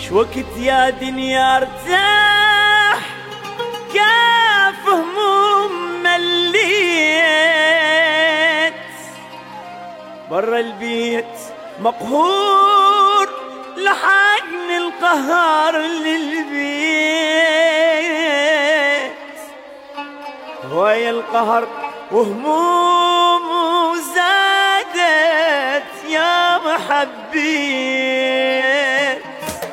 شوقت يا دنيا ارتاح كاف هموم مليت برا البيت مقهور لحقني القهر للبيت هواي القهر وهموم زادت يا محبيت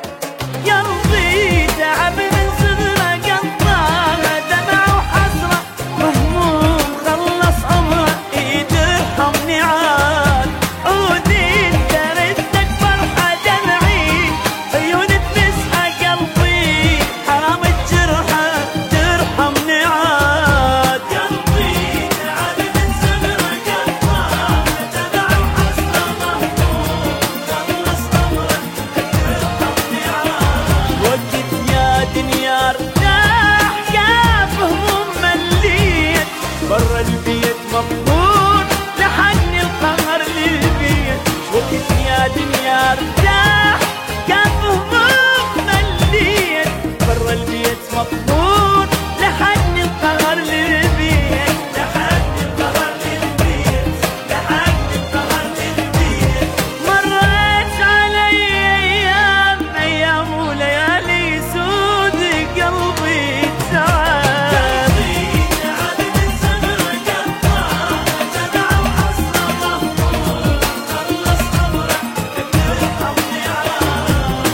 قلبي تعب من صغره قطعه دمع وحسره مهموم خلص عمره يترحمني عاد عودي انت ردك فرحه دمعي عيون تمسحه قلبي حرام الجرحه ترحمني عاد قلبي تعب من صغره قطعه دمع وحسره مهموم خلص عمره ترحمني عاد وقت يا دنيا ارتاح كاف هموم مليت برا البيت مقهور لحقني القهر للبيت وقت يا دنيا ارتاح كاف هموم مليت برا البيت مقهور لحقني القهر للبيت لحقني القهر للبيت لحقني القهر للبيت مرت علي ايام وليالي سود قلبي تعب تعب من صغره قطعه دمع وحسره مهموم خلص عمره ترحمني عاد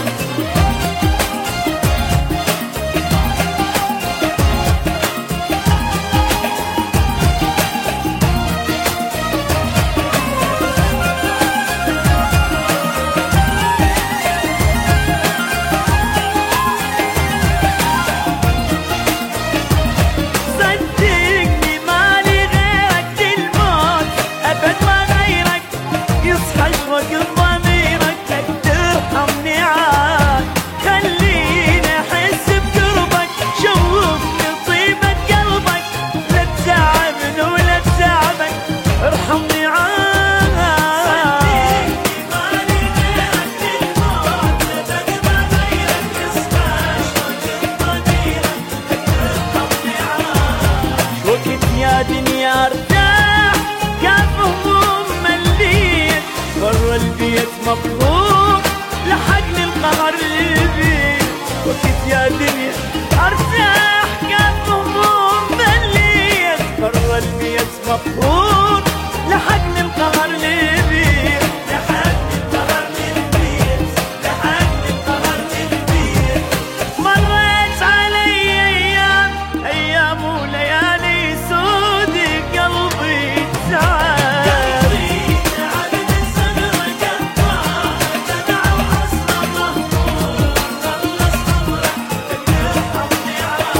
صدقني مالي غيرك الموت ابد ما غيرك يصحى شوق ضميرك لك ترحمني عاد خليني احس بقربك شوفني طيبة قلبك لا تزعلني ولا تزعبك ارحمني عاد صدقني مالي غيرك الموت ابد ما غيرك يصحى شوق ضميرك ترحمني عاد وقت يا دنيا ارتاح كاف هموم مليت برا البيت مقهور لحقني القهر للبيت وقت يا دنيا ارتاح كاف هموم مليت برا البيت مقهور لحقني القهر للبيت لحقني القهر للبيت لحقني القهر للبيت مرت علي ايام وليالي سود قلبي تعب تعب من صغره قطعه دمع وحسره مهموم خلص عمره ترحمني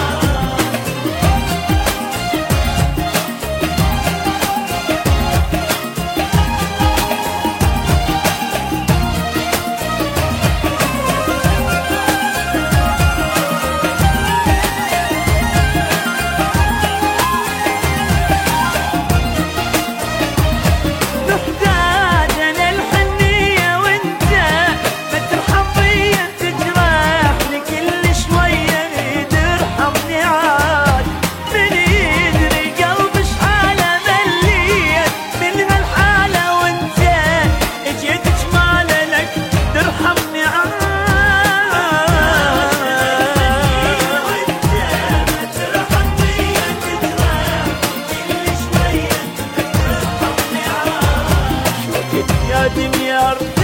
عاد محتاج انا الحنيه وانت ما ترحم فيا تجرحني كل شويه ترحمني عاد من يدري قلبي شحاله مليت من هالحاله وانت اجيت جماله لك ترحمني عاد وانت ما ترحم فيا تجرحني كل شويه ترحمني عاد وقت يا دنيا